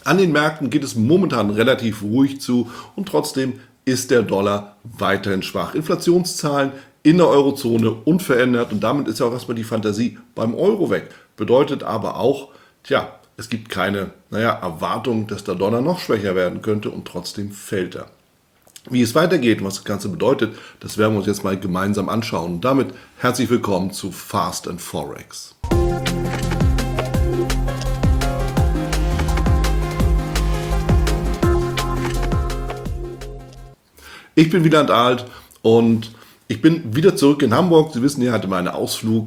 An den Märkten geht es momentan relativ ruhig zu und trotzdem ist der Dollar weiterhin schwach. Inflationszahlen in der Eurozone unverändert und damit ist ja auch erstmal die Fantasie beim Euro weg. Bedeutet aber auch, es gibt keine Erwartung, dass der Dollar noch schwächer werden könnte und trotzdem fällt er. Wie es weitergeht, was das Ganze bedeutet, das werden wir uns jetzt mal gemeinsam anschauen. Und damit herzlich willkommen zu Fast and Forex. Ich bin Wieland Alt und ich bin wieder zurück in Hamburg. Sie wissen, ich hatte meinen Ausflug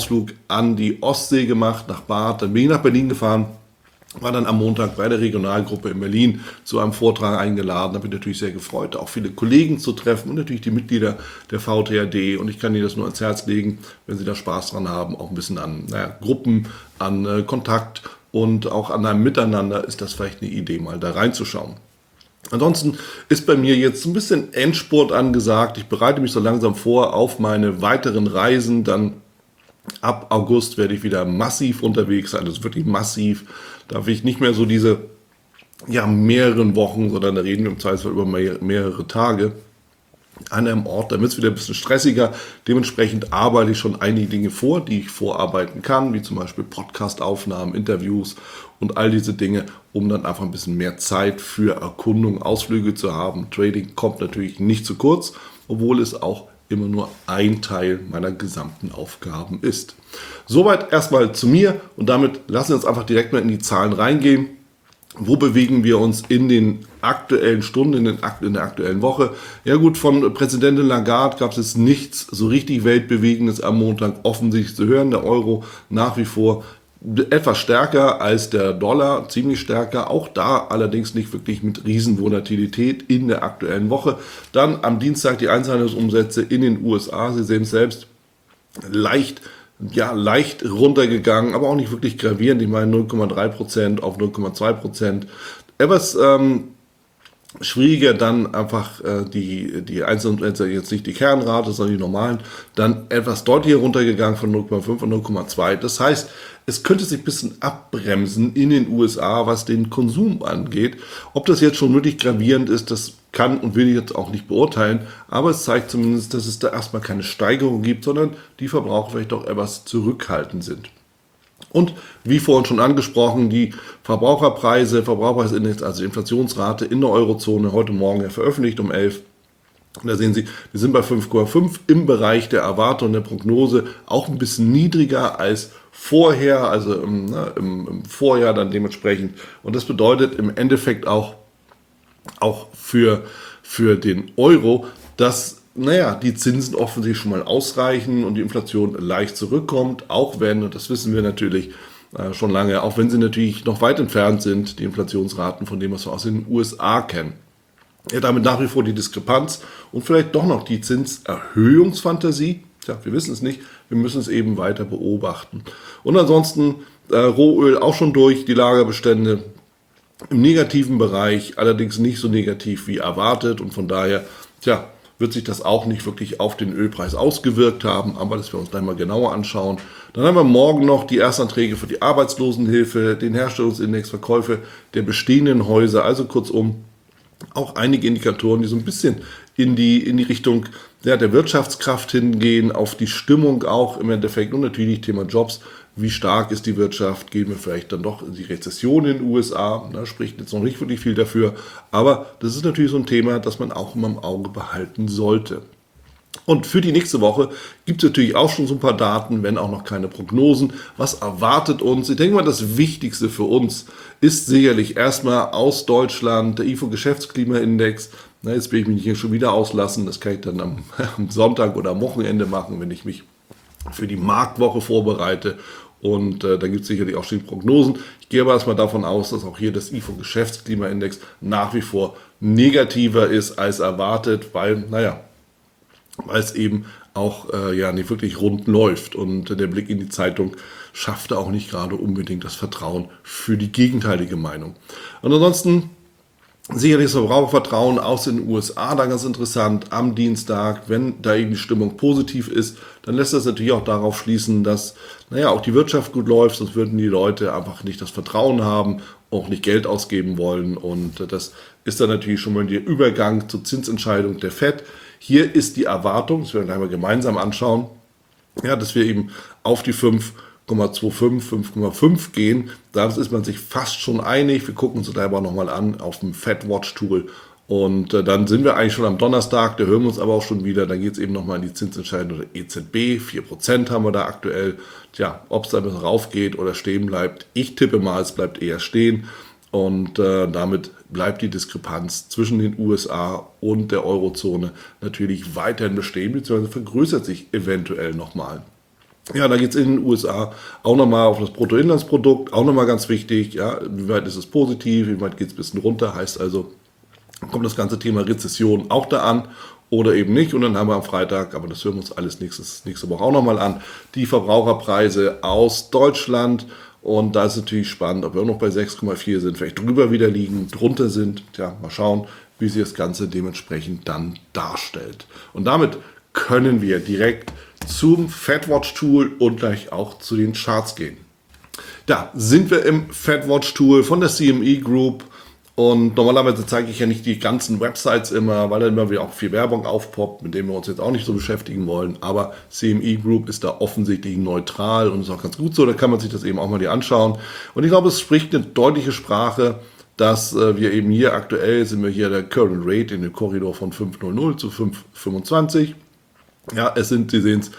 an die Ostsee gemacht, nach Barth. Dann bin ich nach Berlin gefahren, war dann am Montag bei der Regionalgruppe in Berlin zu einem Vortrag eingeladen. Da bin ich natürlich sehr gefreut, auch viele Kollegen zu treffen und natürlich die Mitglieder der VTRD. Und ich kann Ihnen das nur ans Herz legen, wenn Sie da Spaß dran haben, auch ein bisschen an Gruppen, an Kontakt und auch an einem Miteinander ist das vielleicht eine Idee, mal da reinzuschauen. Ansonsten ist bei mir jetzt ein bisschen Endspurt angesagt. Ich bereite mich so langsam vor auf meine weiteren Reisen. Dann ab August werde ich wieder massiv unterwegs sein. Das ist wirklich massiv. Da will ich nicht mehr so diese mehreren Wochen, sondern da reden wir im Zweifelsfall über mehrere Tage an einem Ort. Da wird es wieder ein bisschen stressiger. Dementsprechend arbeite ich schon einige Dinge vor, die ich vorarbeiten kann, wie zum Beispiel Podcast-Aufnahmen, Interviews und all diese Dinge, um dann einfach ein bisschen mehr Zeit für Erkundung, Ausflüge zu haben. Trading kommt natürlich nicht zu kurz, obwohl es auch immer nur ein Teil meiner gesamten Aufgaben ist. Soweit erstmal zu mir und damit lassen wir uns einfach direkt mal in die Zahlen reingehen. Wo bewegen wir uns in den aktuellen Stunden, in der aktuellen Woche? Ja gut, von Präsidentin Lagarde gab es jetzt nichts so richtig Weltbewegendes am Montag offensichtlich zu hören. Der Euro nach wie vor etwas stärker als der Dollar, ziemlich stärker. Auch da allerdings nicht wirklich mit Riesenvolatilität in der aktuellen Woche. Dann am Dienstag die Einzelhandelsumsätze in den USA. Sie sehen es selbst, leicht runtergegangen, aber auch nicht wirklich gravierend. Ich meine 0,3% auf 0,2%. Etwas schwieriger dann einfach die einzelnen, jetzt nicht die Kernrate, sondern die normalen, dann etwas deutlicher runtergegangen von 0,5 und 0,2. Das heißt, es könnte sich ein bisschen abbremsen in den USA, was den Konsum angeht. Ob das jetzt schon wirklich gravierend ist, das kann und will ich jetzt auch nicht beurteilen, aber es zeigt zumindest, dass es da erstmal keine Steigerung gibt, sondern die Verbraucher vielleicht doch etwas zurückhaltend sind. Und wie vorhin schon angesprochen, die Verbraucherpreisindex, also die Inflationsrate in der Eurozone, heute Morgen veröffentlicht um 11. Und da sehen Sie, wir sind bei 5,5 im Bereich der Erwartung der Prognose, auch ein bisschen niedriger als vorher, also im Vorjahr dann dementsprechend. Und das bedeutet im Endeffekt auch für den Euro, dass die Zinsen offensichtlich schon mal ausreichen und die Inflation leicht zurückkommt, auch wenn, und das wissen wir natürlich schon lange, auch wenn sie natürlich noch weit entfernt sind, die Inflationsraten von dem, was wir aus den USA kennen. Ja, damit nach wie vor die Diskrepanz und vielleicht doch noch die Zinserhöhungsfantasie. Tja, wir wissen es nicht, wir müssen es eben weiter beobachten. Und ansonsten Rohöl auch schon durch, die Lagerbestände im negativen Bereich, allerdings nicht so negativ wie erwartet und von daher, wird sich das auch nicht wirklich auf den Ölpreis ausgewirkt haben, aber das werden wir uns gleich mal genauer anschauen. Dann haben wir morgen noch die Erstanträge für die Arbeitslosenhilfe, den Herstellungsindex, Verkäufe der bestehenden Häuser, also kurzum auch einige Indikatoren, die so ein bisschen in die Richtung der Wirtschaftskraft hingehen, auf die Stimmung auch im Endeffekt und natürlich Thema Jobs. Wie stark ist die Wirtschaft? Gehen wir vielleicht dann doch in die Rezession in den USA? Da spricht jetzt noch nicht wirklich viel dafür. Aber das ist natürlich so ein Thema, das man auch immer im Auge behalten sollte. Und für die nächste Woche gibt es natürlich auch schon so ein paar Daten, wenn auch noch keine Prognosen. Was erwartet uns? Ich denke mal, das Wichtigste für uns ist sicherlich erstmal aus Deutschland der IFO-Geschäftsklimaindex. Jetzt will ich mich hier schon wieder auslassen. Das kann ich dann am Sonntag oder am Wochenende machen, wenn ich mich für die Marktwoche vorbereite. Und da gibt es sicherlich auch schon die Prognosen. Ich gehe aber erstmal davon aus, dass auch hier das IFO-Geschäftsklimaindex nach wie vor negativer ist als erwartet, weil es eben auch nicht wirklich rund läuft. Und der Blick in die Zeitung schaffte auch nicht gerade unbedingt das Vertrauen für die gegenteilige Meinung. Und ansonsten Sicherlich das Verbrauchervertrauen aus den USA da ganz interessant am Dienstag. Wenn da eben die Stimmung positiv ist, dann lässt das natürlich auch darauf schließen, dass auch die Wirtschaft gut läuft, sonst würden die Leute einfach nicht das Vertrauen haben, auch nicht Geld ausgeben wollen. Und das ist dann natürlich schon mal der Übergang zur Zinsentscheidung der FED. Hier ist die Erwartung, das werden wir gleich mal gemeinsam anschauen, dass wir eben auf die 5,25, 5,5 gehen. Da ist man sich fast schon einig. Wir gucken uns das aber nochmal an auf dem FedWatch-Tool. Und dann sind wir eigentlich schon am Donnerstag, da hören wir uns aber auch schon wieder. Da geht es eben nochmal in die Zinsentscheidung der EZB. 4% haben wir da aktuell. Tja, ob es da bis rauf geht oder stehen bleibt. Ich tippe mal, es bleibt eher stehen. Und damit bleibt die Diskrepanz zwischen den USA und der Eurozone natürlich weiterhin bestehen, beziehungsweise vergrößert sich eventuell nochmal. Ja, da geht es in den USA auch nochmal auf das Bruttoinlandsprodukt, auch nochmal ganz wichtig, wie weit ist es positiv, wie weit geht es ein bisschen runter, heißt also, kommt das ganze Thema Rezession auch da an oder eben nicht. Und dann haben wir am Freitag, aber das hören wir uns alles nächste Woche auch nochmal an, die Verbraucherpreise aus Deutschland. Und da ist es natürlich spannend, ob wir auch noch bei 6,4 sind, vielleicht drüber wieder liegen, drunter sind. Tja, mal schauen, wie sich das Ganze dementsprechend dann darstellt. Und damit können wir direkt zum FedWatch-Tool und gleich auch zu den Charts gehen. Da sind wir im FedWatch-Tool von der CME Group. Und normalerweise zeige ich ja nicht die ganzen Websites immer, weil da immer wieder auch viel Werbung aufpoppt, mit dem wir uns jetzt auch nicht so beschäftigen wollen. Aber CME Group ist da offensichtlich neutral und ist auch ganz gut so. Da kann man sich das eben auch mal hier anschauen. Und ich glaube, es spricht eine deutliche Sprache, dass wir eben hier aktuell sind wir hier der Current Rate in dem Korridor von 5,00 zu 5,25. Ja, es sind, Sie sehen es,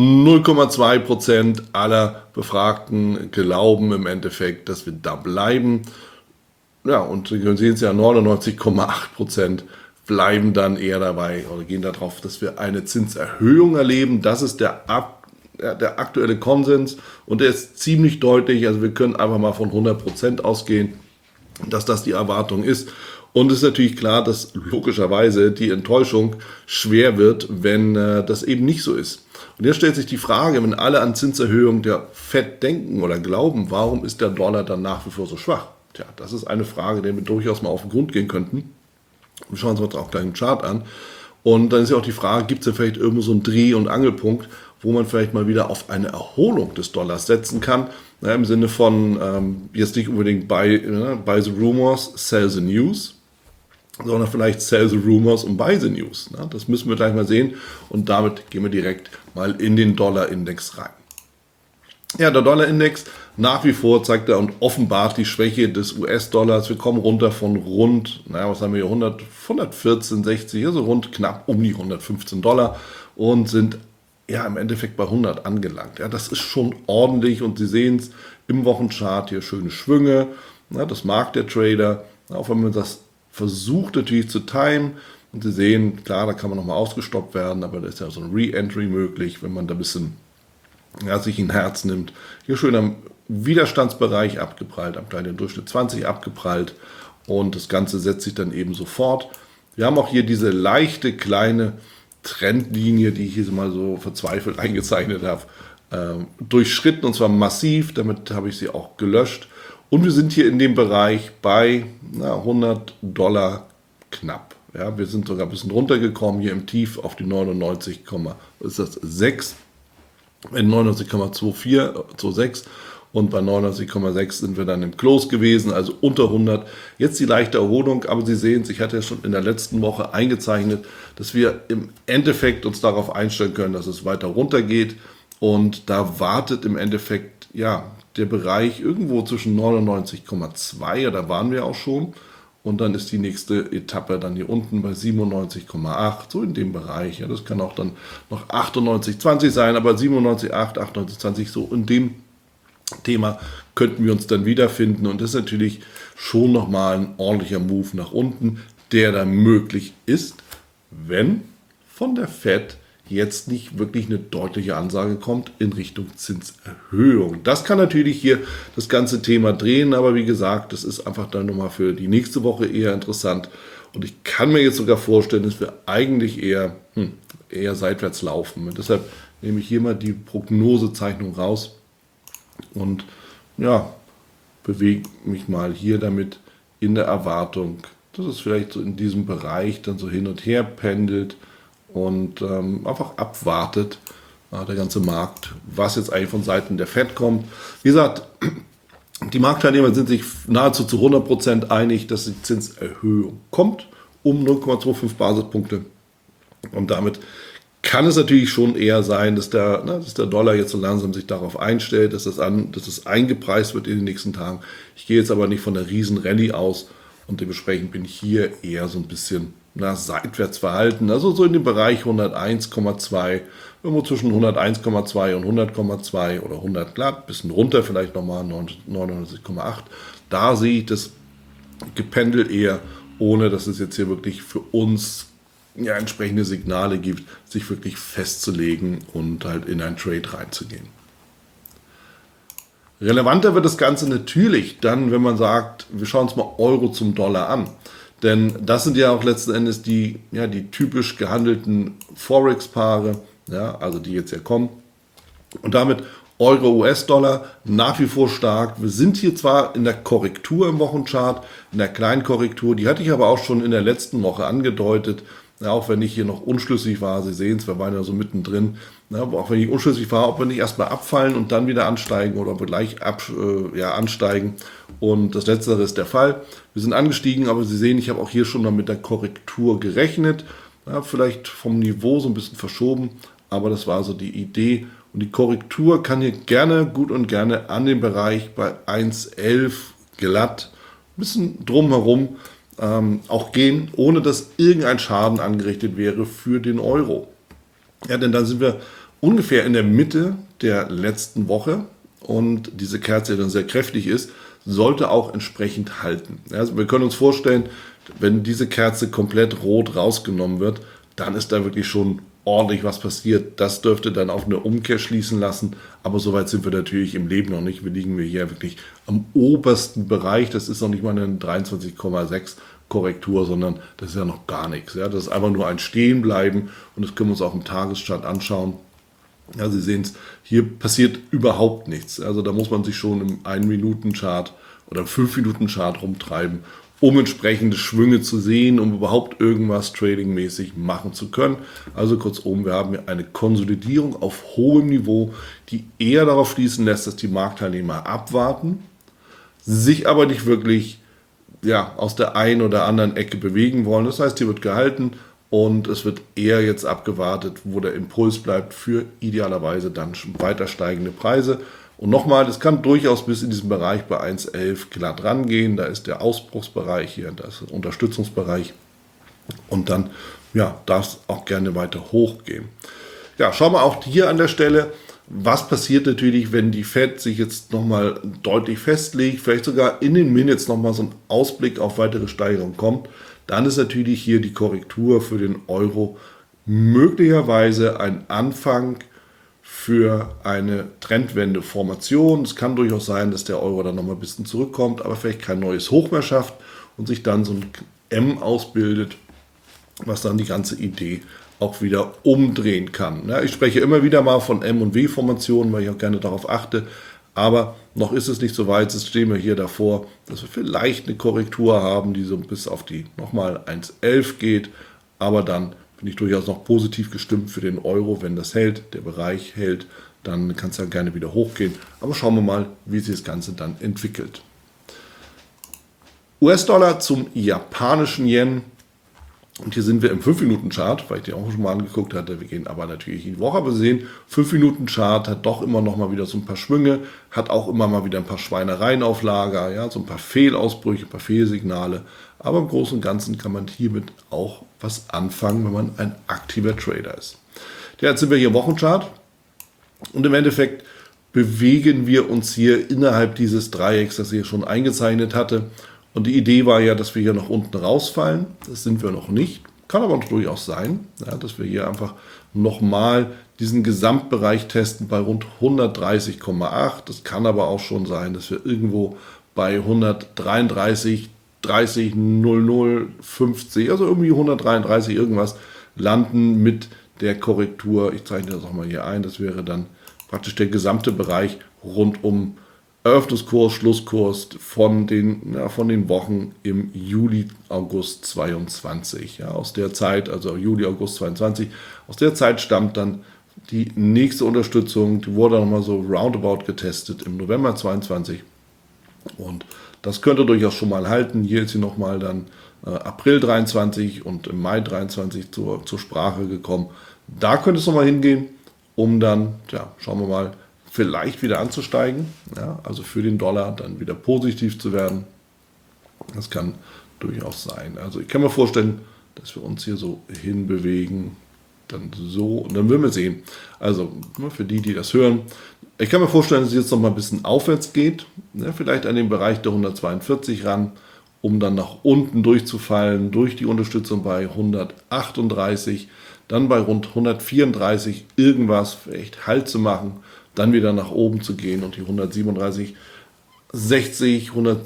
0,2% aller Befragten glauben im Endeffekt, dass wir da bleiben. Ja, und Sie sehen es ja, 99,8% bleiben dann eher dabei oder gehen darauf, dass wir eine Zinserhöhung erleben. Das ist der aktuelle Konsens und der ist ziemlich deutlich. Also wir können einfach mal von 100% ausgehen, dass das die Erwartung ist. Und es ist natürlich klar, dass logischerweise die Enttäuschung schwer wird, wenn das eben nicht so ist. Und jetzt stellt sich die Frage, wenn alle an Zinserhöhung der FED denken oder glauben, warum ist der Dollar dann nach wie vor so schwach? Tja, das ist eine Frage, der wir durchaus mal auf den Grund gehen könnten. Wir schauen uns auch gleich einen Chart an. Und dann ist ja auch die Frage, gibt es denn vielleicht irgendwo so einen Dreh- und Angelpunkt, wo man vielleicht mal wieder auf eine Erholung des Dollars setzen kann? Im Sinne von, jetzt nicht unbedingt buy the rumors, sell the news, sondern vielleicht sell the rumors und buy the news. Das müssen wir gleich mal sehen. Und damit gehen wir direkt mal in den Dollar-Index rein. Ja, der Dollar-Index nach wie vor zeigt er und offenbart die Schwäche des US-Dollars. Wir kommen runter von rund, was haben wir hier, 114, 60, also rund knapp um die 115 Dollar und sind im Endeffekt bei 100 angelangt. Ja, das ist schon ordentlich und Sie sehen es im Wochenchart hier, schöne Schwünge. Das mag der Trader, auch wenn man das versucht natürlich zu timen. Und Sie sehen, klar, da kann man nochmal ausgestoppt werden, aber da ist ja so ein Re-Entry möglich, wenn man da ein bisschen sich ein Herz nimmt. Hier schön am Widerstandsbereich abgeprallt, am kleinen Durchschnitt 20 abgeprallt und das Ganze setzt sich dann eben sofort. Wir haben auch hier diese leichte kleine Trendlinie, die ich hier mal so verzweifelt eingezeichnet habe, durchschritten und zwar massiv, damit habe ich sie auch gelöscht. Und wir sind hier in dem Bereich bei 100 Dollar knapp. Ja, wir sind sogar ein bisschen runtergekommen, hier im Tief auf die 99,6. In 99,2426 und bei 99,6 sind wir dann im Close gewesen, also unter 100. Jetzt die leichte Erholung, aber Sie sehen es, ich hatte ja schon in der letzten Woche eingezeichnet, dass wir im Endeffekt uns darauf einstellen können, dass es weiter runter geht und da wartet im Endeffekt der Bereich irgendwo zwischen 99,2, da waren wir auch schon. Und dann ist die nächste Etappe dann hier unten bei 97,8, so in dem Bereich. Ja, das kann auch dann noch 98,20 sein, aber 97,8, 98,20, so in dem Thema könnten wir uns dann wiederfinden. Und das ist natürlich schon nochmal ein ordentlicher Move nach unten, der dann möglich ist, wenn von der FED jetzt nicht wirklich eine deutliche Ansage kommt in Richtung Zinserhöhung. Das kann natürlich hier das ganze Thema drehen, aber wie gesagt, das ist einfach dann nochmal für die nächste Woche eher interessant. Und ich kann mir jetzt sogar vorstellen, dass wir eigentlich eher seitwärts laufen. Und deshalb nehme ich hier mal die Prognosezeichnung raus und bewege mich mal hier damit in der Erwartung dass es vielleicht so in diesem Bereich dann so hin und her pendelt und einfach abwartet, der ganze Markt, was jetzt eigentlich von Seiten der Fed kommt. Wie gesagt, die Marktteilnehmer sind sich nahezu zu 100% einig, dass die Zinserhöhung kommt um 0,25 Basispunkte. Und damit kann es natürlich schon eher sein, dass der Dollar jetzt so langsam sich darauf einstellt, dass es eingepreist wird in den nächsten Tagen. Ich gehe jetzt aber nicht von der riesen Rallye aus und dementsprechend bin ich hier eher so ein bisschen seitwärts verhalten. Also so in dem Bereich 101,2, irgendwo zwischen 101,2 und 100,2 oder 100 glatt, bisschen runter vielleicht nochmal 99,8. Da sehe ich das gependelt eher, ohne dass es jetzt hier wirklich für uns entsprechende Signale gibt, sich wirklich festzulegen und halt in einen Trade reinzugehen. Relevanter wird das Ganze natürlich dann, wenn man sagt, wir schauen uns mal Euro zum Dollar an. Denn das sind ja auch letzten Endes die typisch gehandelten Forex-Paare, also die jetzt ja kommen. Und damit Euro, US-Dollar nach wie vor stark. Wir sind hier zwar in der Korrektur im Wochenchart, in der kleinen Korrektur, die hatte ich aber auch schon in der letzten Woche angedeutet. Auch wenn ich hier noch unschlüssig war, Sie sehen es, wir waren ja so mittendrin, auch wenn ich unschlüssig war, ob wir nicht erstmal abfallen und dann wieder ansteigen oder ob wir gleich ansteigen. Und das Letztere ist der Fall. Wir sind angestiegen, aber Sie sehen, ich habe auch hier schon mal mit der Korrektur gerechnet. Vielleicht vom Niveau so ein bisschen verschoben, aber das war so die Idee. Und die Korrektur kann hier gut und gerne an den Bereich bei 1,11 glatt, ein bisschen drumherum auch gehen, ohne dass irgendein Schaden angerichtet wäre für den Euro. Ja, denn dann sind wir ungefähr in der Mitte der letzten Woche und diese Kerze, die dann sehr kräftig ist, sollte auch entsprechend halten. Also wir können uns vorstellen, wenn diese Kerze komplett rot rausgenommen wird, dann ist da wirklich schon ordentlich was passiert. Das dürfte dann auf eine Umkehr schließen lassen, aber soweit sind wir natürlich im Leben noch nicht. Wir liegen hier wirklich am obersten Bereich. Das ist noch nicht mal eine 23,6 Korrektur, sondern das ist ja noch gar nichts. Ja. Das ist einfach nur ein Stehenbleiben und das können wir uns auch im Tageschart anschauen. Ja, Sie sehen es, hier passiert überhaupt nichts. Also da muss man sich schon im 1-Minuten-Chart oder 5-Minuten-Chart rumtreiben, um entsprechende Schwünge zu sehen, um überhaupt irgendwas tradingmäßig machen zu können. Also kurzum, wir haben hier eine Konsolidierung auf hohem Niveau, die eher darauf schließen lässt, dass die Marktteilnehmer abwarten, sich aber nicht wirklich aus der einen oder anderen Ecke bewegen wollen. Das heißt, hier wird gehalten und es wird eher jetzt abgewartet, wo der Impuls bleibt für idealerweise dann weiter steigende Preise. Und nochmal, es kann durchaus bis in diesen Bereich bei 1,11 glatt rangehen. Da ist der Ausbruchsbereich hier, da ist der Unterstützungsbereich. Und dann darf es auch gerne weiter hochgehen. Ja, schauen wir auch hier an der Stelle, was passiert natürlich, wenn die Fed sich jetzt nochmal deutlich festlegt, vielleicht sogar in den Minutes nochmal so ein Ausblick auf weitere Steigerung kommt. Dann ist natürlich hier die Korrektur für den Euro möglicherweise ein Anfang für eine Trendwende-Formation. Es kann durchaus sein, dass der Euro dann nochmal ein bisschen zurückkommt, aber vielleicht kein neues Hoch mehr schafft und sich dann so ein M ausbildet, was dann die ganze Idee auch wieder umdrehen kann. Ja, ich spreche immer wieder mal von M- und W-Formationen, weil ich auch gerne darauf achte, aber noch ist es nicht so weit, jetzt stehen wir hier davor, dass wir vielleicht eine Korrektur haben, die so bis auf die nochmal 1,11 geht, aber dann bin ich durchaus noch positiv gestimmt für den Euro, wenn das hält, der Bereich hält, dann kann es ja gerne wieder hochgehen, aber schauen wir mal, wie sich das Ganze dann entwickelt. US-Dollar zum japanischen Yen. Und hier sind wir im 5-Minuten-Chart, weil ich die auch schon mal angeguckt hatte. Wir gehen aber natürlich in die Woche. Aber Sie sehen, 5-Minuten-Chart hat doch immer noch mal wieder so ein paar Schwünge, hat auch immer mal wieder ein paar Schweinereien auf Lager, so ein paar Fehlausbrüche, ein paar Fehlsignale. Aber im Großen und Ganzen kann man hiermit auch was anfangen, wenn man ein aktiver Trader ist. Ja, jetzt sind wir hier im Wochenchart und im Endeffekt bewegen wir uns hier innerhalb dieses Dreiecks, das ich hier schon eingezeichnet hatte. Und die Idee war ja, dass wir hier nach unten rausfallen. Das sind wir noch nicht. Kann aber durchaus sein, dass wir hier einfach nochmal diesen Gesamtbereich testen bei rund 130,8. Das kann aber auch schon sein, dass wir irgendwo bei 133, 30, 00, 50, also irgendwie 133 irgendwas landen mit der Korrektur. Ich zeichne das auch mal hier ein. Das wäre dann praktisch der gesamte Bereich rund um Eröffnungskurs, Schlusskurs von den Wochen im Juli, August 22. Ja, aus der Zeit, also Juli, August 22, aus der Zeit stammt dann die nächste Unterstützung. Die wurde nochmal so roundabout getestet im November 22. Und das könnte durchaus schon mal halten. Hier ist sie nochmal dann April 23 und im Mai 23 zur Sprache gekommen. Da könnte es nochmal hingehen, um dann, ja, schauen wir mal, vielleicht wieder anzusteigen. Ja, also für den Dollar dann wieder positiv zu werden. Das kann durchaus sein. Also ich kann mir vorstellen, dass wir uns hier so hinbewegen. Dann so, und dann würden wir sehen. Also für die das hören, ich kann mir vorstellen, dass es jetzt noch mal ein bisschen aufwärts geht, ne, vielleicht an den Bereich der 142 ran, um dann nach unten durchzufallen, durch die Unterstützung bei 138, dann bei rund 134 irgendwas vielleicht Halt zu machen, dann wieder nach oben zu gehen und die 137, 60,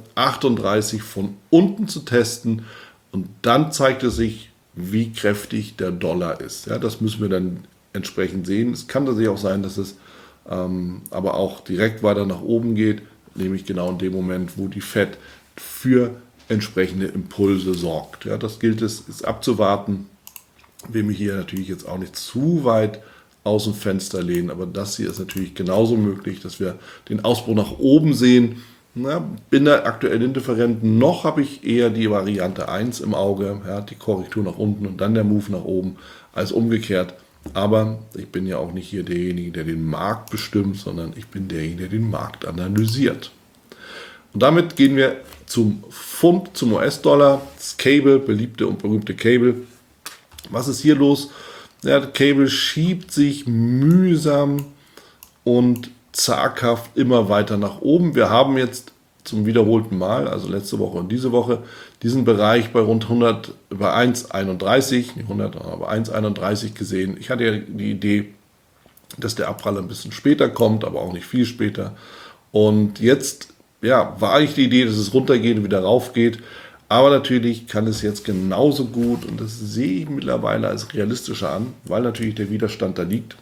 138 von unten zu testen und dann zeigt es sich, wie kräftig der Dollar ist. Ja, das müssen wir dann entsprechend sehen. Es kann tatsächlich auch sein, dass es aber auch direkt weiter nach oben geht, nämlich genau in dem Moment, wo die Fed für entsprechende Impulse sorgt. Ja, das gilt es ist abzuwarten. Will mich hier natürlich jetzt auch nicht zu weit aus dem Fenster lehnen, aber das hier ist natürlich genauso möglich, dass wir den Ausbruch nach oben sehen. Na, bin da aktuell indifferent. Noch habe ich eher die Variante 1 im Auge, ja, die Korrektur nach unten und dann der Move nach oben, als umgekehrt. Aber ich bin ja auch nicht hier derjenige, der den Markt bestimmt, sondern ich bin derjenige, der den Markt analysiert. Und damit gehen wir zum Pfund, zum US-Dollar, das Cable, beliebte und berühmte Cable. Was ist hier los? Ja, das Cable schiebt sich mühsam und zaghaft immer weiter nach oben. Wir haben jetzt zum wiederholten Mal, also letzte Woche und diese Woche, diesen Bereich bei rund 100, bei 1,31, nicht 100, aber 1,31 gesehen. Ich hatte ja die Idee, dass der Abprall ein bisschen später kommt, aber auch nicht viel später. Und jetzt, ja, war eigentlich die Idee, dass es runtergeht und wieder raufgeht. Aber natürlich kann es jetzt genauso gut, und das sehe ich mittlerweile als realistischer an, weil natürlich der Widerstand da liegt.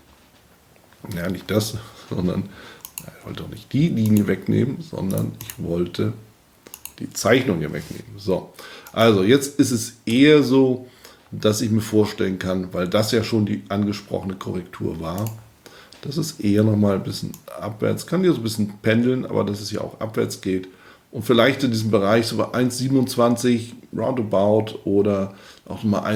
Ja, nicht das, sondern ich wollte auch nicht die Linie wegnehmen, sondern ich wollte die Zeichnung hier wegnehmen. So, also jetzt ist es eher so, dass ich mir vorstellen kann, weil das ja schon die angesprochene Korrektur war, dass es eher nochmal ein bisschen abwärts, kann hier so ein bisschen pendeln, aber dass es ja auch abwärts geht. Und vielleicht in diesem Bereich so bei 1,27 roundabout oder auch nochmal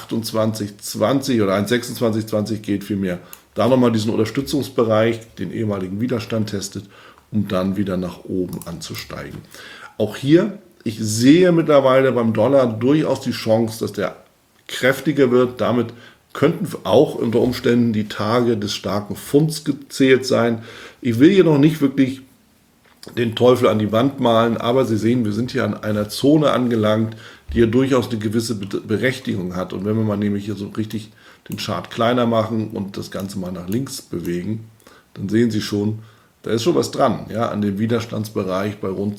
1,2820 oder 1,2620 geht vielmehr. Da nochmal diesen Unterstützungsbereich, den ehemaligen Widerstand testet, um dann wieder nach oben anzusteigen. Auch hier, ich sehe mittlerweile beim Dollar durchaus die Chance, dass der kräftiger wird. Damit könnten auch unter Umständen die Tage des starken Pfunds gezählt sein. Ich will hier noch nicht wirklich den Teufel an die Wand malen, aber Sie sehen, wir sind hier an einer Zone angelangt, die ja durchaus eine gewisse Berechtigung hat. Und wenn wir mal nämlich hier so richtig den Chart kleiner machen und das Ganze mal nach links bewegen, dann sehen Sie schon, da ist schon was dran, ja, an dem Widerstandsbereich bei rund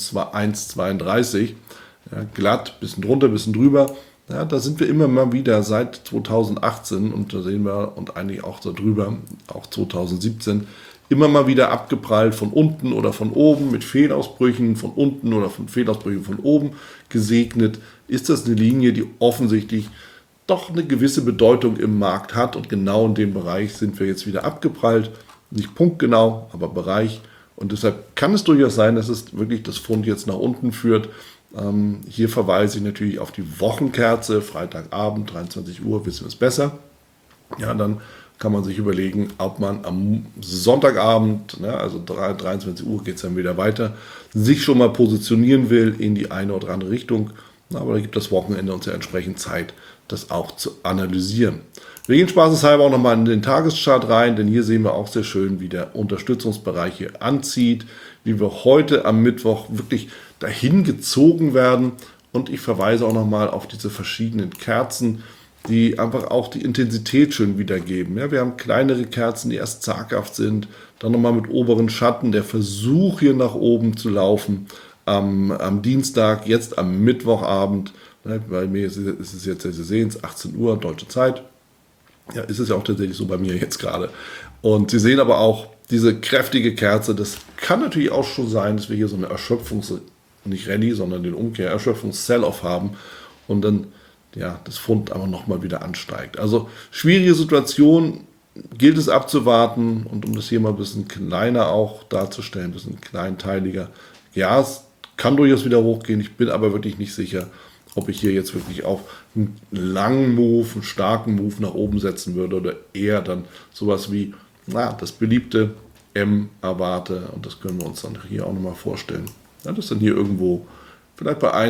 1,32, ja, glatt, bisschen drunter, bisschen drüber. Ja, da sind wir immer mal wieder seit 2018 und da sehen wir, und eigentlich auch da drüber, auch 2017, immer mal wieder abgeprallt von unten oder von oben mit Fehlausbrüchen von unten oder von Fehlausbrüchen von oben gesegnet. Ist das eine Linie, die offensichtlich doch eine gewisse Bedeutung im Markt hat und genau in dem Bereich sind wir jetzt wieder abgeprallt. Nicht punktgenau, aber Bereich. Und deshalb kann es durchaus sein, dass es wirklich das Pfund jetzt nach unten führt. Hier verweise ich natürlich auf die Wochenkerze, Freitagabend, 23 Uhr, wissen wir es besser. Ja, dann kann man sich überlegen, ob man am Sonntagabend, ne, also 23 Uhr geht es dann wieder weiter, sich schon mal positionieren will in die eine oder andere Richtung. Aber da gibt das Wochenende uns ja entsprechend Zeit, das auch zu analysieren. Wir gehen spaßeshalber auch nochmal in den Tageschart rein, denn hier sehen wir auch sehr schön, wie der Unterstützungsbereich hier anzieht, wie wir heute am Mittwoch wirklich dahin gezogen werden. Und ich verweise auch nochmal auf diese verschiedenen Kerzen, die einfach auch die Intensität schön wiedergeben. Ja, wir haben kleinere Kerzen, die erst zaghaft sind, dann nochmal mit oberen Schatten, der Versuch hier nach oben zu laufen am Dienstag, jetzt am Mittwochabend. Bei mir ist es jetzt, Sie sehen es, 18 Uhr, deutsche Zeit. Ja, ist es ja auch tatsächlich so bei mir jetzt gerade. Und Sie sehen aber auch, diese kräftige Kerze, das kann natürlich auch schon sein, dass wir hier so eine nicht Rallye, sondern den Erschöpfungs-Sell-Off haben und dann ja, das Pfund aber nochmal wieder ansteigt. Also schwierige Situation, gilt es abzuwarten und um das hier mal ein bisschen kleiner auch darzustellen, ein bisschen kleinteiliger. Ja, es kann durchaus wieder hochgehen, ich bin aber wirklich nicht sicher, ob ich hier jetzt wirklich auf einen langen Move, einen starken Move nach oben setzen würde oder eher dann sowas wie das beliebte M erwarte und das können wir uns dann hier auch nochmal vorstellen. Ja, das ist dann hier irgendwo vielleicht bei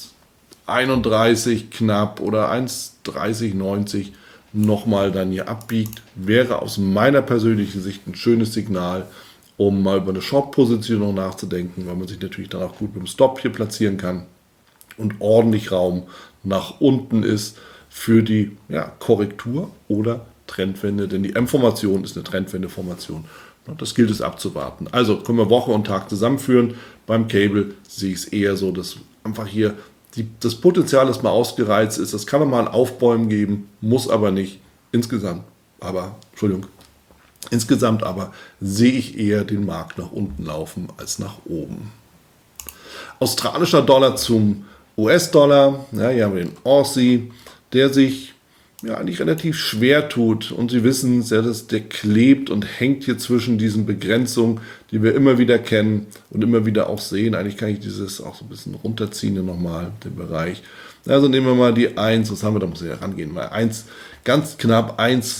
1,31 knapp oder 1,3090 nochmal dann hier abbiegt, wäre aus meiner persönlichen Sicht ein schönes Signal, um mal über eine Short-Position nachzudenken, weil man sich natürlich dann auch gut mit dem Stop hier platzieren kann und ordentlich Raum nach unten ist für die Korrektur oder Trendwende, denn die M-Formation ist eine Trendwende-Formation. Das gilt es abzuwarten. Also können wir Woche und Tag zusammenführen. Beim Cable sehe ich es eher so, dass einfach hier das Potenzial, das mal ausgereizt ist. Das kann man mal ein Aufbäumen geben, muss aber nicht. Insgesamt aber sehe ich eher den Markt nach unten laufen als nach oben. Australischer Dollar zum US-Dollar. Ja, hier haben wir den Aussie, der sich eigentlich relativ schwer tut. Und Sie wissen, der klebt und hängt hier zwischen diesen Begrenzungen, die wir immer wieder kennen und immer wieder auch sehen. Eigentlich kann ich dieses auch so ein bisschen runterziehen hier nochmal, den Bereich. Also nehmen wir mal die 1, was haben wir, da muss ich ja rangehen, mal 1, ganz knapp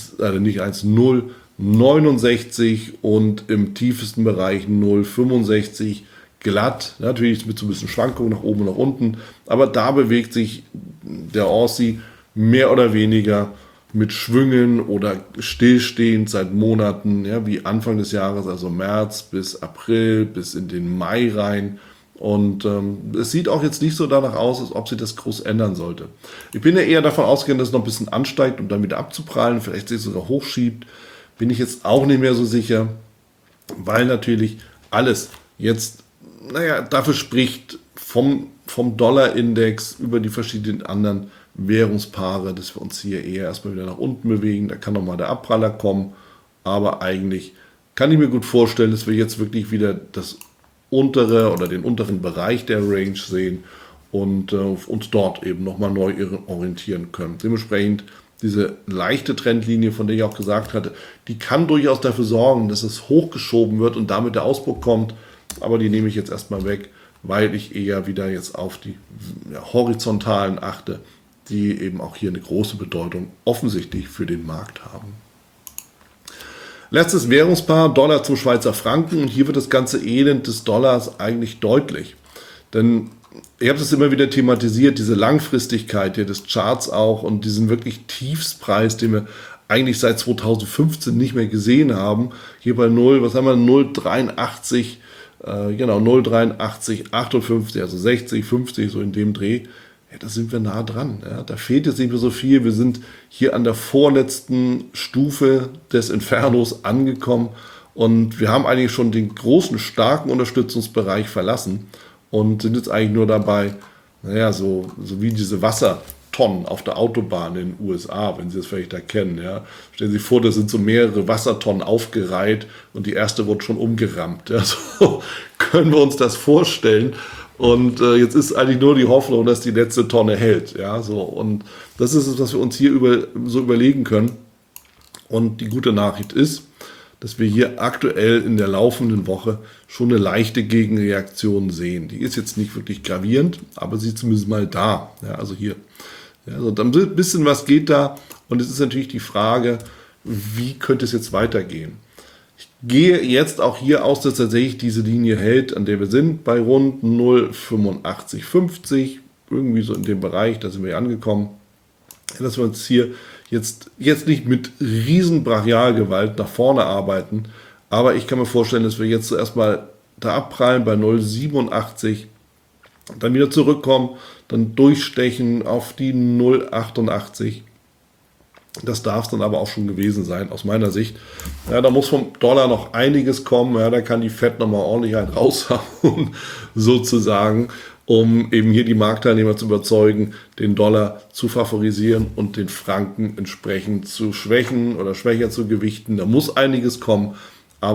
0,69 und im tiefsten Bereich 0,65 glatt, natürlich mit so ein bisschen Schwankungen nach oben und nach unten, aber da bewegt sich der Aussie mehr oder weniger mit Schwüngen oder stillstehend seit Monaten, wie Anfang des Jahres, also März bis April, bis in den Mai rein. Und es sieht auch jetzt nicht so danach aus, als ob sich das groß ändern sollte. Ich bin ja eher davon ausgegangen, dass es noch ein bisschen ansteigt, um dann wieder abzuprallen, vielleicht sich sogar hochschiebt. Bin ich jetzt auch nicht mehr so sicher, weil natürlich alles jetzt, dafür spricht vom Dollar-Index über die verschiedenen anderen Währungspaare, dass wir uns hier eher erstmal wieder nach unten bewegen. Da kann nochmal der Abpraller kommen, aber eigentlich kann ich mir gut vorstellen, dass wir jetzt wirklich wieder das untere oder den unteren Bereich der Range sehen und uns dort eben nochmal neu orientieren können. Dementsprechend diese leichte Trendlinie, von der ich auch gesagt hatte, die kann durchaus dafür sorgen, dass es hochgeschoben wird und damit der Ausbruch kommt, aber die nehme ich jetzt erstmal weg, weil ich eher wieder jetzt auf die horizontalen achte, die eben auch hier eine große Bedeutung offensichtlich für den Markt haben. Letztes Währungspaar, Dollar zum Schweizer Franken. Und hier wird das ganze Elend des Dollars eigentlich deutlich. Denn ich habe das immer wieder thematisiert, diese Langfristigkeit hier des Charts auch und diesen wirklich Tiefspreis, den wir eigentlich seit 2015 nicht mehr gesehen haben. Hier bei 0,83, 0,8358, also 60, 50, so in dem Dreh. Ja, da sind wir nah dran. Ja. Da fehlt jetzt nicht mehr so viel. Wir sind hier an der vorletzten Stufe des Infernos angekommen und wir haben eigentlich schon den großen, starken Unterstützungsbereich verlassen und sind jetzt eigentlich nur dabei, so wie diese Wassertonnen auf der Autobahn in den USA, wenn Sie das vielleicht erkennen. Ja. Stellen Sie sich vor, da sind so mehrere Wassertonnen aufgereiht und die erste wird schon umgerammt. Ja. So können wir uns das vorstellen. Und jetzt ist eigentlich nur die Hoffnung, dass die letzte Tonne hält. Ja, so. Und das ist es, was wir uns hier so überlegen können. Und die gute Nachricht ist, dass wir hier aktuell in der laufenden Woche schon eine leichte Gegenreaktion sehen. Die ist jetzt nicht wirklich gravierend, aber sie ist zumindest mal da. Ja, also hier. Ja, so ein bisschen was geht da. Und es ist natürlich die Frage, wie könnte es jetzt weitergehen? Ich gehe jetzt auch hier aus, dass tatsächlich diese Linie hält, an der wir sind, bei rund 0,8550, irgendwie so in dem Bereich, da sind wir angekommen, dass wir uns hier jetzt nicht mit riesen Brachialgewalt nach vorne arbeiten, aber ich kann mir vorstellen, dass wir jetzt zuerst mal da abprallen bei 0,87, dann wieder zurückkommen, dann durchstechen auf die 0,88. Das darf es dann aber auch schon gewesen sein, aus meiner Sicht. Ja, da muss vom Dollar noch einiges kommen. Ja, da kann die Fed nochmal ordentlich einen raushauen, sozusagen, um eben hier die Marktteilnehmer zu überzeugen, den Dollar zu favorisieren und den Franken entsprechend zu schwächen oder schwächer zu gewichten. Da muss einiges kommen, aber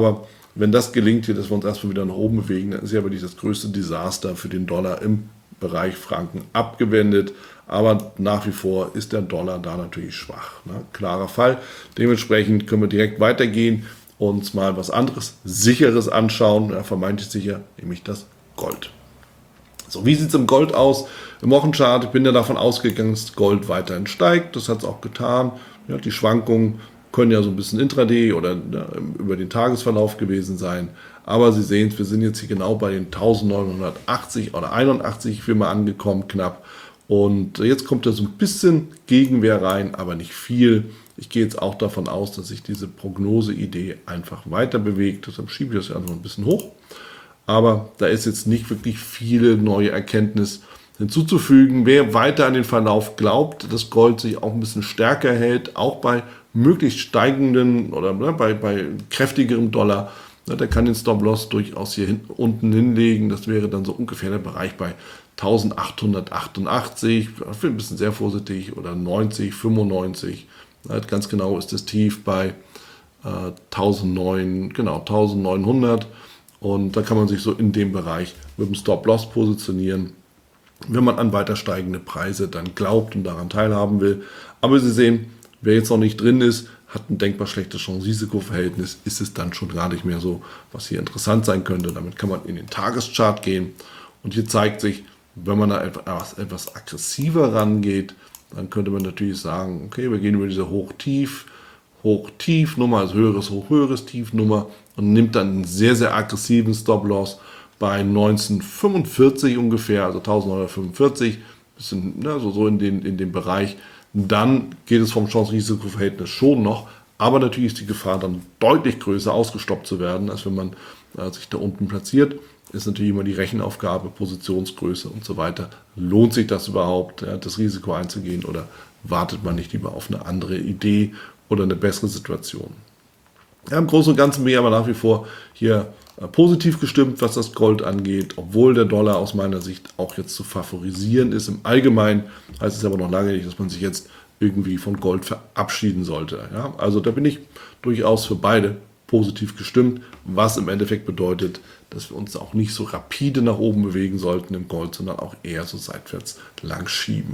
Wenn das gelingt hier, dass wir uns erstmal wieder nach oben bewegen, dann ist ja wirklich das größte Desaster für den Dollar im Bereich Franken abgewendet. Aber nach wie vor ist der Dollar da natürlich schwach. Ne? Klarer Fall. Dementsprechend können wir direkt weitergehen, uns mal was anderes, Sicheres anschauen. Ja, vermeintlich sicher, nämlich das Gold. So, wie sieht es im Gold aus? Im Wochenchart, ich bin ja davon ausgegangen, dass Gold weiterhin steigt. Das hat es auch getan. Ja, die Schwankungen können ja so ein bisschen intraday oder über den Tagesverlauf gewesen sein. Aber Sie sehen, wir sind jetzt hier genau bei den 1980 oder 81 Firma angekommen, knapp. Und jetzt kommt da so ein bisschen Gegenwehr rein, aber nicht viel. Ich gehe jetzt auch davon aus, dass sich diese Prognoseidee einfach weiter bewegt. Deshalb schiebe ich das ja einfach ein bisschen hoch. Aber da ist jetzt nicht wirklich viele neue Erkenntnis hinzuzufügen. Wer weiter an den Verlauf glaubt, dass Gold sich auch ein bisschen stärker hält, auch bei möglichst steigenden oder bei kräftigerem Dollar, der kann den Stop-Loss durchaus hier unten hinlegen. Das wäre dann so ungefähr der Bereich bei 1888, ich bin ein bisschen sehr vorsichtig, oder 90, 95. Ganz genau ist das Tief bei 1900. Und da kann man sich so in dem Bereich mit dem Stop-Loss positionieren, wenn man an weiter steigende Preise dann glaubt und daran teilhaben will. Aber Sie sehen, wer jetzt noch nicht drin ist, hat ein denkbar schlechtes Chance-Risiko-Verhältnis, ist es dann schon gar nicht mehr so, was hier interessant sein könnte. Damit kann man in den Tageschart gehen. Und hier zeigt sich, wenn man da etwas aggressiver rangeht, dann könnte man natürlich sagen, okay, wir gehen über diese Hoch-Tief-Nummer, also höheres Tief-Nummer und nimmt dann einen sehr, sehr aggressiven Stop-Loss bei 1945 ungefähr, also 1945, bisschen, so in den Bereich. Dann geht es vom Chance-Risiko-Verhältnis schon noch, aber natürlich ist die Gefahr dann deutlich größer, ausgestoppt zu werden, als wenn man sich da unten platziert. Ist natürlich immer die Rechenaufgabe, Positionsgröße und so weiter. Lohnt sich das überhaupt, das Risiko einzugehen, oder wartet man nicht lieber auf eine andere Idee oder eine bessere Situation? Ja, im Großen und Ganzen bin ich aber nach wie vor hier positiv gestimmt, was das Gold angeht, obwohl der Dollar aus meiner Sicht auch jetzt zu favorisieren ist. Im Allgemeinen heißt es aber noch lange nicht, dass man sich jetzt irgendwie von Gold verabschieden sollte. Ja, also da bin ich durchaus für beide positiv gestimmt, was im Endeffekt bedeutet, dass wir uns auch nicht so rapide nach oben bewegen sollten im Gold, sondern auch eher so seitwärts lang schieben.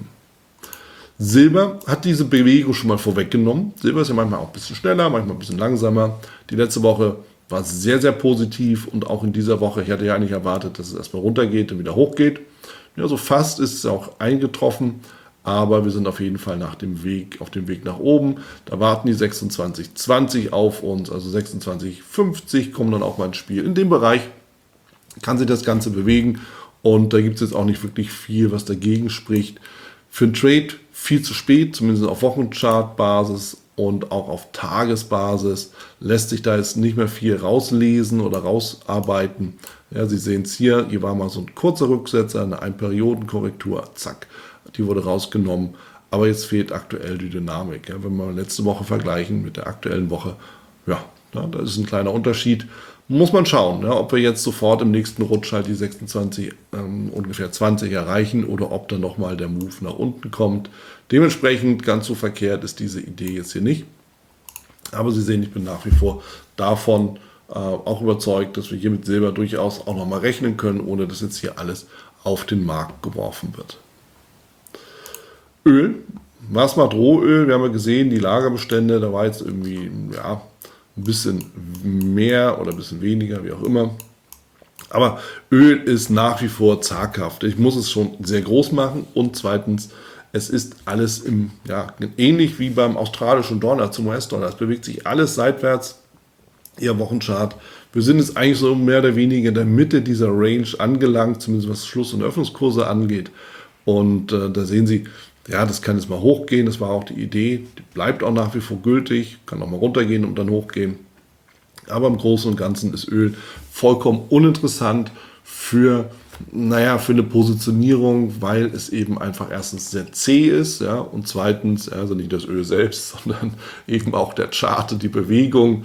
Silber hat diese Bewegung schon mal vorweggenommen. Silber ist ja manchmal auch ein bisschen schneller, manchmal ein bisschen langsamer. Die letzte Woche war sehr, sehr positiv und auch in dieser Woche, ich hatte ja eigentlich erwartet, dass es erstmal runtergeht und wieder hochgeht. Ja, so fast ist es auch eingetroffen, aber wir sind auf jeden Fall auf dem Weg nach oben. Da warten die 26,20 auf uns, also 26,50 kommen dann auch mal ins Spiel. In dem Bereich kann sich das Ganze bewegen und da gibt es jetzt auch nicht wirklich viel, was dagegen spricht. Für einen Trade viel zu spät, zumindest auf Wochenchart-Basis und auch auf Tagesbasis lässt sich da jetzt nicht mehr viel rauslesen oder rausarbeiten. Ja, Sie sehen es hier war mal so ein kurzer Rücksetzer, eine Einperiodenkorrektur, zack, die wurde rausgenommen. Aber jetzt fehlt aktuell die Dynamik. Ja, wenn wir letzte Woche vergleichen mit der aktuellen Woche, ja, da ist ein kleiner Unterschied. Muss man schauen, ja, ob wir jetzt sofort im nächsten Rutsch halt die 26, ungefähr 20 erreichen oder ob dann nochmal der Move nach unten kommt. Dementsprechend ganz so verkehrt ist diese Idee jetzt hier nicht. Aber Sie sehen, ich bin nach wie vor davon auch überzeugt, dass wir hier mit Silber durchaus auch nochmal rechnen können, ohne dass jetzt hier alles auf den Markt geworfen wird. Öl. Was macht Rohöl? Wir haben ja gesehen, die Lagerbestände, da war jetzt irgendwie, ja, ein bisschen mehr oder ein bisschen weniger, wie auch immer. Aber Öl ist nach wie vor zaghaft. Ich muss es schon sehr groß machen. Und zweitens, es ist alles ähnlich wie beim australischen Dollar zum US-Dollar. Es bewegt sich alles seitwärts. Ihr Wochenchart. Wir sind jetzt eigentlich so mehr oder weniger in der Mitte dieser Range angelangt, zumindest was Schluss- und Öffnungskurse angeht. Und da sehen Sie, ja, das kann jetzt mal hochgehen, das war auch die Idee, die bleibt auch nach wie vor gültig, kann auch mal runtergehen und dann hochgehen. Aber im Großen und Ganzen ist Öl vollkommen uninteressant für eine Positionierung, weil es eben einfach erstens sehr zäh ist, ja, und zweitens, also nicht das Öl selbst, sondern eben auch der Chart, die Bewegung.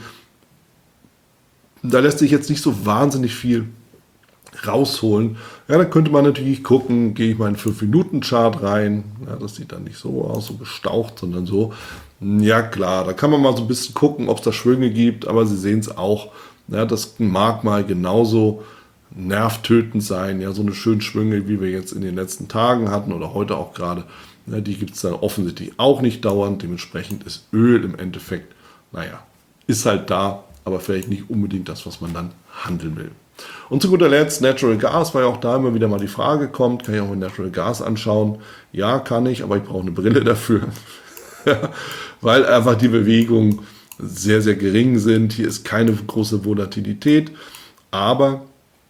Da lässt sich jetzt nicht so wahnsinnig viel rausholen. Ja, da könnte man natürlich gucken, gehe ich mal in 5-Minuten-Chart rein. Ja, das sieht dann nicht so aus, so gestaucht, sondern so. Ja klar, da kann man mal so ein bisschen gucken, ob es da Schwünge gibt, aber Sie sehen es auch, Ja, das mag mal genauso nervtötend sein. Ja, so eine schöne Schwünge, wie wir jetzt in den letzten Tagen hatten oder heute auch gerade, ja, die gibt es dann offensichtlich auch nicht dauernd. Dementsprechend ist Öl im Endeffekt, naja, ist halt da, aber vielleicht nicht unbedingt das, was man dann handeln will. Und zu guter Letzt Natural Gas, weil auch da immer wieder mal die Frage kommt, kann ich auch mit Natural Gas anschauen? Ja, kann ich, aber ich brauche eine Brille dafür, weil einfach die Bewegungen sehr, sehr gering sind. Hier ist keine große Volatilität, aber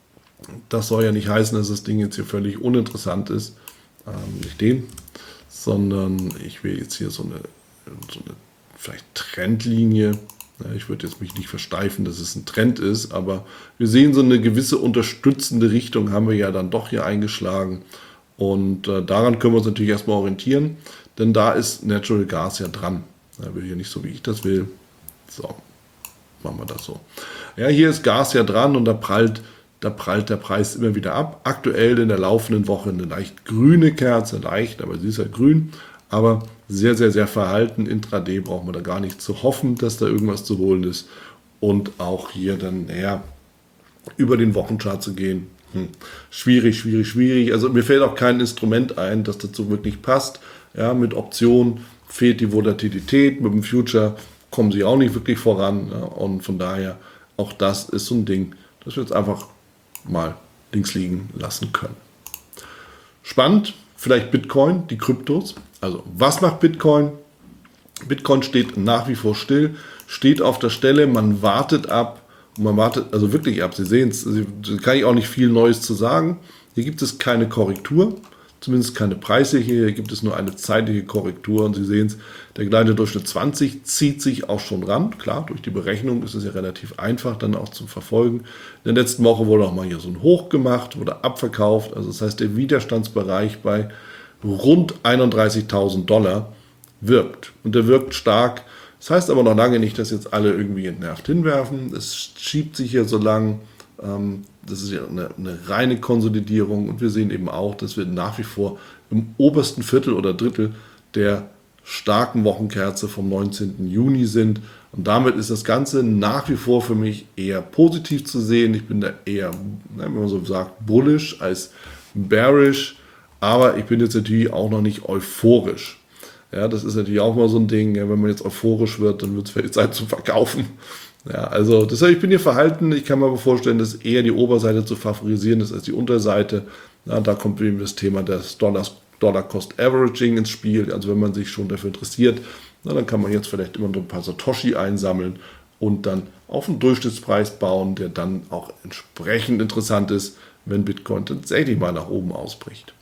das soll ja nicht heißen, dass das Ding jetzt hier völlig uninteressant ist. Nicht den, sondern ich will jetzt hier so eine vielleicht Trendlinie. Ja, ich würde jetzt mich nicht versteifen, dass es ein Trend ist, aber wir sehen so eine gewisse unterstützende Richtung haben wir ja dann doch hier eingeschlagen. Und daran können wir uns natürlich erstmal orientieren, denn da ist Natural Gas ja dran. Da will ich ja nicht so, wie ich das will. So, machen wir das so. Ja, hier ist Gas ja dran und da prallt der Preis immer wieder ab. Aktuell in der laufenden Woche eine leicht grüne Kerze, leicht, aber sie ist ja grün, aber sehr, sehr, sehr verhalten. Intraday braucht man da gar nicht zu hoffen, dass da irgendwas zu holen ist. Und auch hier dann, über den Wochenchart zu gehen, schwierig, schwierig, schwierig. Also mir fällt auch kein Instrument ein, das dazu wirklich passt. Ja, mit Optionen fehlt die Volatilität, mit dem Future kommen sie auch nicht wirklich voran. Ja, und von daher, auch das ist so ein Ding, das wir jetzt einfach mal links liegen lassen können. Spannend, vielleicht Bitcoin, die Kryptos. Also was macht Bitcoin? Bitcoin steht nach wie vor still, steht auf der Stelle, man wartet ab, und man wartet also wirklich ab. Sie sehen es, da kann ich auch nicht viel Neues zu sagen. Hier gibt es keine Korrektur, zumindest keine preisliche, hier gibt es nur eine zeitliche Korrektur und Sie sehen es, der Gleitedurchschnitt 20 zieht sich auch schon ran. Klar, durch die Berechnung ist es ja relativ einfach dann auch zu verfolgen. In der letzten Woche wurde auch mal hier so ein Hoch gemacht, wurde abverkauft. Also das heißt, der Widerstandsbereich bei rund 31.000 Dollar wirkt. Und der wirkt stark. Das heißt aber noch lange nicht, dass jetzt alle irgendwie entnervt hinwerfen. Es schiebt sich hier so lang. Das ist ja eine reine Konsolidierung. Und wir sehen eben auch, dass wir nach wie vor im obersten Viertel oder Drittel der starken Wochenkerze vom 19. Juni sind. Und damit ist das Ganze nach wie vor für mich eher positiv zu sehen. Ich bin da eher, wenn man so sagt, bullish als bearish. Aber ich bin jetzt natürlich auch noch nicht euphorisch. Ja, das ist natürlich auch mal so ein Ding. Ja, wenn man jetzt euphorisch wird, dann wird es vielleicht Zeit zum Verkaufen. Ja, also deshalb, ich bin hier verhalten. Ich kann mir aber vorstellen, dass eher die Oberseite zu favorisieren ist als die Unterseite. Ja, da kommt eben das Thema des Dollar Cost Averaging ins Spiel. Also wenn man sich schon dafür interessiert, dann kann man jetzt vielleicht immer noch ein paar Satoshi einsammeln und dann auf einen Durchschnittspreis bauen, der dann auch entsprechend interessant ist, wenn Bitcoin tatsächlich mal nach oben ausbricht.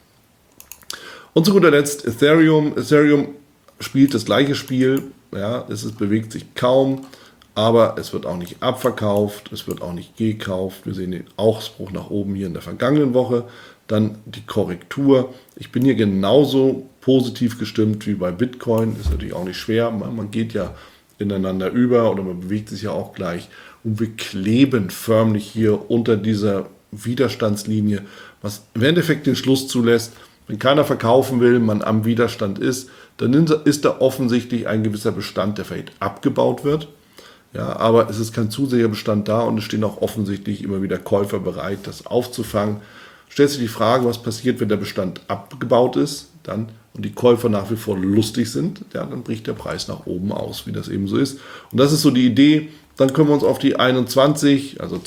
Und zu guter Letzt Ethereum. Ethereum spielt das gleiche Spiel. Ja, bewegt sich kaum, aber es wird auch nicht abverkauft, es wird auch nicht gekauft. Wir sehen den Ausbruch nach oben hier in der vergangenen Woche. Dann die Korrektur. Ich bin hier genauso positiv gestimmt wie bei Bitcoin. Ist natürlich auch nicht schwer. Man geht ja ineinander über oder man bewegt sich ja auch gleich. Und wir kleben förmlich hier unter dieser Widerstandslinie, was im Endeffekt den Schluss zulässt, wenn keiner verkaufen will, man am Widerstand ist, dann ist da offensichtlich ein gewisser Bestand, der vielleicht abgebaut wird. Ja, aber es ist kein zusätzlicher Bestand da und es stehen auch offensichtlich immer wieder Käufer bereit, das aufzufangen. Stellt sich die Frage, was passiert, wenn der Bestand abgebaut ist, dann und die Käufer nach wie vor lustig sind, ja, dann bricht der Preis nach oben aus, wie das eben so ist. Und das ist so die Idee. Dann können wir uns auf die 21, also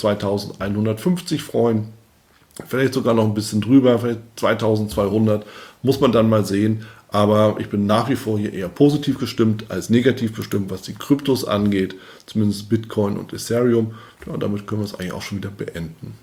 2150 freuen. Vielleicht sogar noch ein bisschen drüber, vielleicht 2200, muss man dann mal sehen. Aber ich bin nach wie vor hier eher positiv gestimmt als negativ bestimmt, was die Kryptos angeht, zumindest Bitcoin und Ethereum. Ja, und damit können wir es eigentlich auch schon wieder beenden.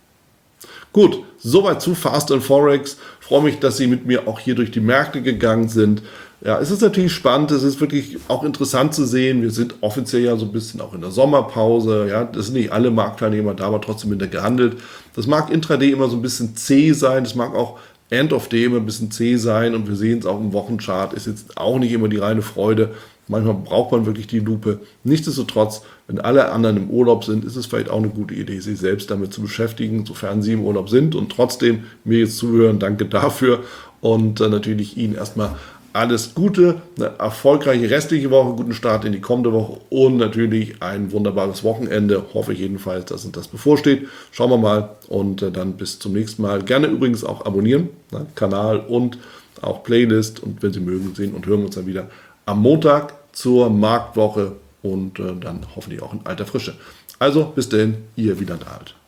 Gut, soweit zu Fast and Forex. Ich freue mich, dass Sie mit mir auch hier durch die Märkte gegangen sind. Ja, es ist natürlich spannend, es ist wirklich auch interessant zu sehen. Wir sind offiziell ja so ein bisschen auch in der Sommerpause. Ja, das sind nicht alle Marktteilnehmer da, aber trotzdem wieder gehandelt. Das mag Intraday immer so ein bisschen zäh sein, das mag auch End of Day immer ein bisschen zäh sein und wir sehen es auch im Wochenchart, ist jetzt auch nicht immer die reine Freude. Manchmal braucht man wirklich die Lupe. Nichtsdestotrotz, wenn alle anderen im Urlaub sind, ist es vielleicht auch eine gute Idee, sich selbst damit zu beschäftigen, sofern Sie im Urlaub sind und trotzdem mir jetzt zuhören. Danke dafür und natürlich Ihnen erstmal alles Gute, eine erfolgreiche restliche Woche, guten Start in die kommende Woche und natürlich ein wunderbares Wochenende. Hoffe ich jedenfalls, dass uns das bevorsteht. Schauen wir mal und dann bis zum nächsten Mal. Gerne übrigens auch abonnieren, ne, Kanal und auch Playlist. Und wenn Sie mögen, sehen und hören wir uns dann wieder am Montag zur Marktwoche und dann hoffentlich auch in alter Frische. Also bis dahin, Ihr Wieland Alt.